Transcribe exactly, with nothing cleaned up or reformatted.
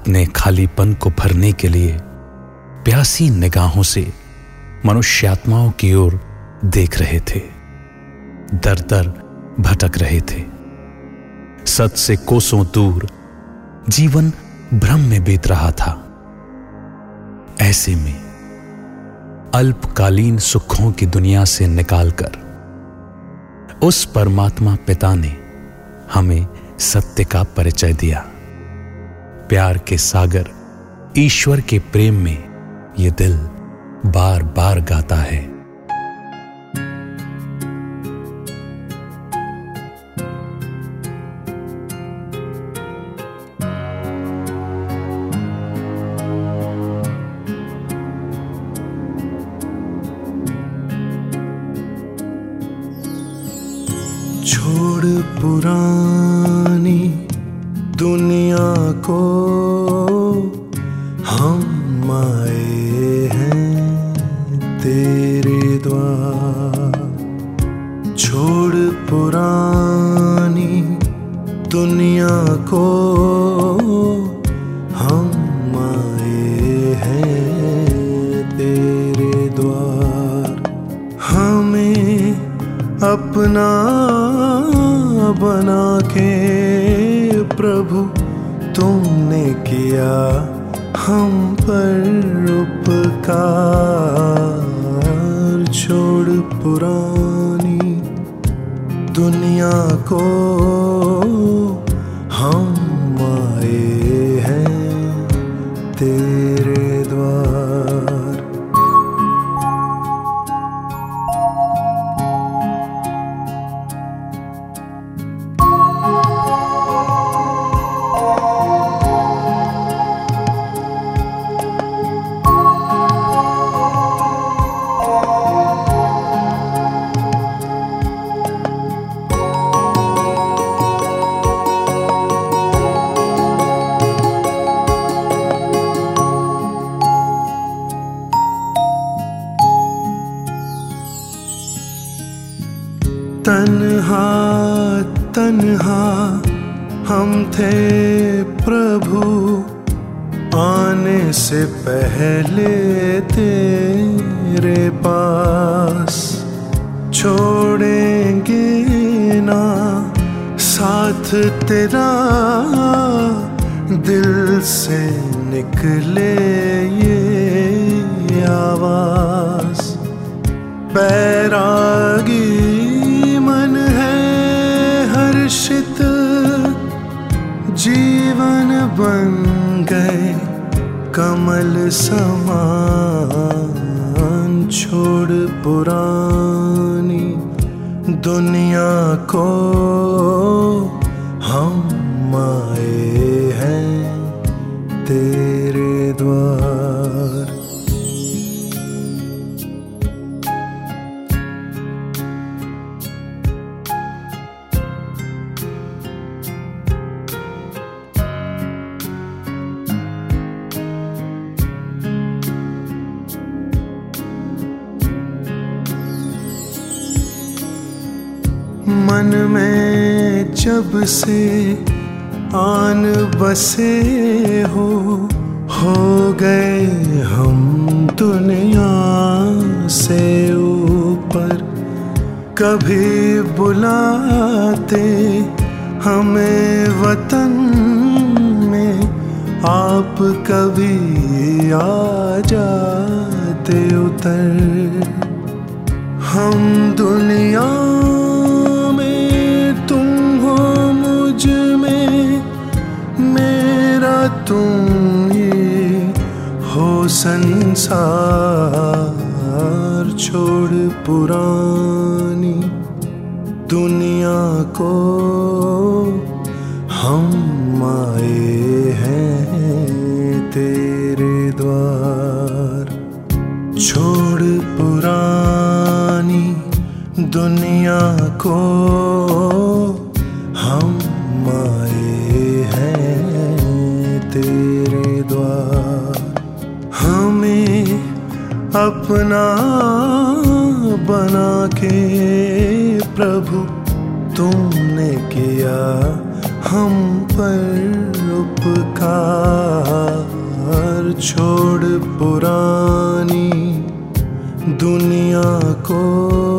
अपने खालीपन को भरने के लिए प्यासी निगाहों से मनुष्यात्माओं की ओर देख रहे थे, दर दर भटक रहे थे। सत से कोसों दूर जीवन भ्रम में बीत रहा था। ऐसे में अल्पकालीन सुखों की दुनिया से निकालकर उस परमात्मा पिता ने हमें सत्य का परिचय दिया। प्यार के सागर ईश्वर के प्रेम में ये दिल बार बार गाता है। छोड़ पुरानी दुनिया को, हम आए हैं तेरे द्वार। छोड़ पुरानी दुनिया को, हम आए हैं तेरे द्वार। हमें अपना बना के प्रभु तुमने किया हम पर उपकार। छोड़ पुरानी दुनिया को, हम आए हैं तेरे द्वार। तन्हा तन्हा हम थे प्रभु, आने से पहले तेरे पास। छोड़ेंगे ना साथ तेरा, दिल से निकले ये आवाज। बैरागी मन है हर्षित, जीवन बन गए कमल समान। छोड़ पुरानी दुनिया को, हम आए हैं तेरे द्वार। मन में जब से आन बसे हो, हो गए हम दुनिया से ऊपर। कभी बुलाते हमें वतन में, आप कभी आ जाते उतर। हम दुनिया तुम ही हो संसार। छोड़ पुरानी दुनिया को, हम आए हैं तेरे द्वार। छोड़ पुरानी दुनिया को, हम आए हैं तेरे द्वार। हमें अपना बना के प्रभु तुमने किया हम पर उपकार, छोड़ पुरानी दुनिया को